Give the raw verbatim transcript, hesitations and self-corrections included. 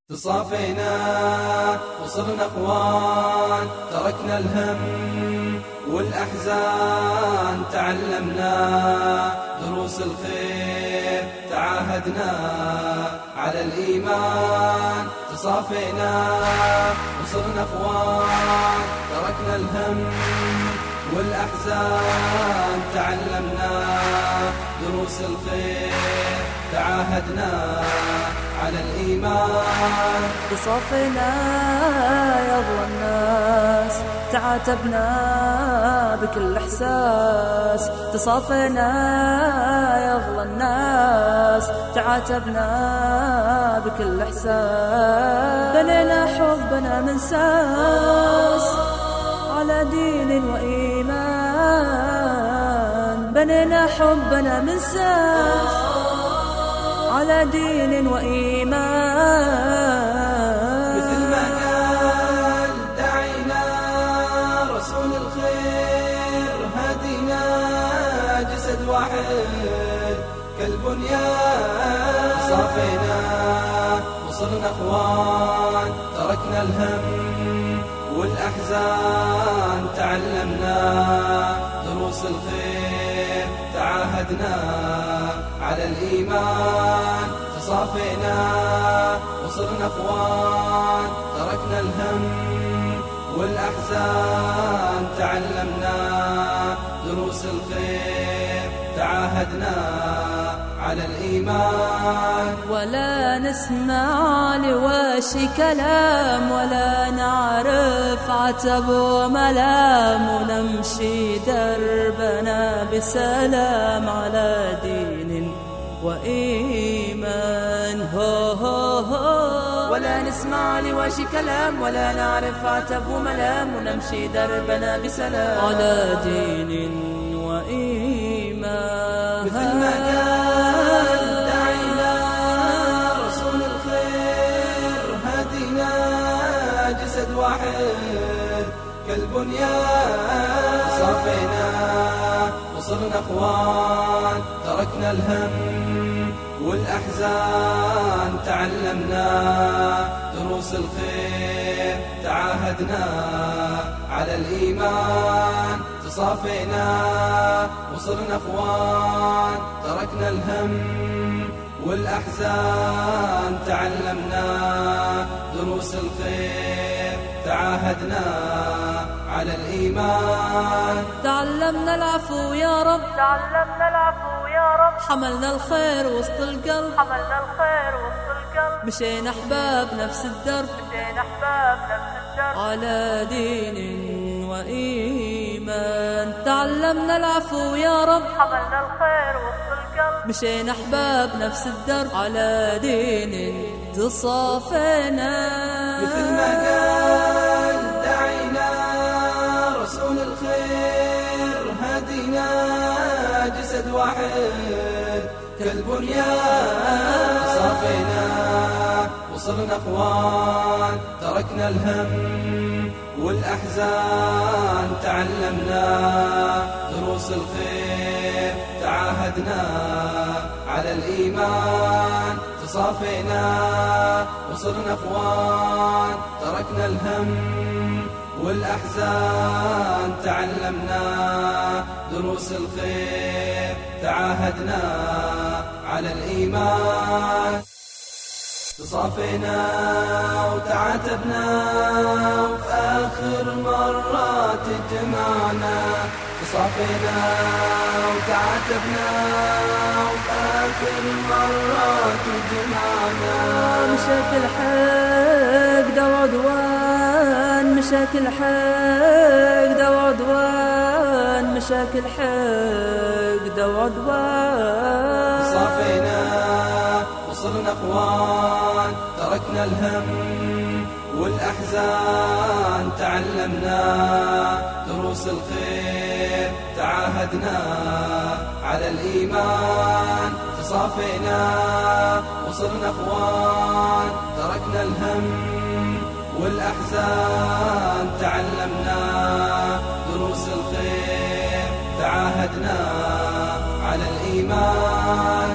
تصافينا وصرنا اخوان، تركنا الهم والأحزان، تعلمنا دروس الخير، تعاهدنا على الإيمان. تصافينا وصرنا اخوان، تركنا الهم والأحزان، تعلمنا دروس الخير، تعاهدنا على الإيمان. تصافينا يا ضوى الناس، تعاتبنا بكل إحساس. تصافينا يا ضوى الناس، تعاتبنا بكل إحساس. بنينا حبنا من ساس على دين وإيمان، بنينا حبنا من ساس على دين وإيمان. مثل ما قال دعينا رسول الخير، هدينا جسد واحد كالبنيان. صافينا وصرنا اخوان، تركنا الهم والأحزان، تعلمنا دروس الخير، تعاهدنا على الإيمان. تصافينا وصرنا اخوان، تركنا الهم والأحزان، تعلمنا دروس الخير، تعاهدنا على الإيمان. ولا نسمع لواشي كلام، ولا نعرف عتب وملام، ونمشي دربنا بسلام على دين وإيمان. هو هو هو. ولا نسمع لواشي كلام، ولا نعرف عتب وملام، ونمشي دربنا بسلام على دين وإيمان. مثل ما قال دعينا رسول الخير، هدينا جسد واحد كالبنيان. صافينا وصرنا اخوان، تركنا الهم والأحزان، تعلمنا دروس الخير، تعاهدنا على الإيمان. تصافينا وصرنا اخوان، تركنا الهم والأحزان، تعلمنا دروس الخير، تعاهدنا على الإيمان. تعلمنا العفو يا رب، تعلمنا العفو يا رب، حملنا الخير وسط القلب، حملنا الخير وسط القلب. مشينا أحباب نفس الدرب، مشينا أحباب نفس الدرب على دين وإيمان. تعلمنا العفو يا رب، حملنا الخير وسط القلب. مشينا أحباب نفس الدرب على دين. تصافينا مثل ما قال دعينا رسول الخير، هدينا جسد واحد كالبنيان. صافينا وصرنا اخوان، تركنا الهم والأحزان، تعلمنا دروس الخير، تعاهدنا على الإيمان. تصافينا وصرنا اخوان، تركنا الهم والأحزان، تعلمنا دروس الخير، تعاهدنا على الإيمان. تصافينا وتعاتبنا، وفي آخر مرات اجتمعنا. تصافينا وتعاتبنا، وفي آخر مرات اجتمعنا. مشاكل حقد وعدوان، مشاكل حقد وعدوان، مشاكل حقد وعدوان. صافينا وصرنا اخوان، تركنا الهم والأحزان، تعلمنا دروس الخير، تعاهدنا على الإيمان. تصافينا وصرنا اخوان، تركنا الهم والأحزان، تعلمنا دروس الخير، تعاهدنا على الإيمان.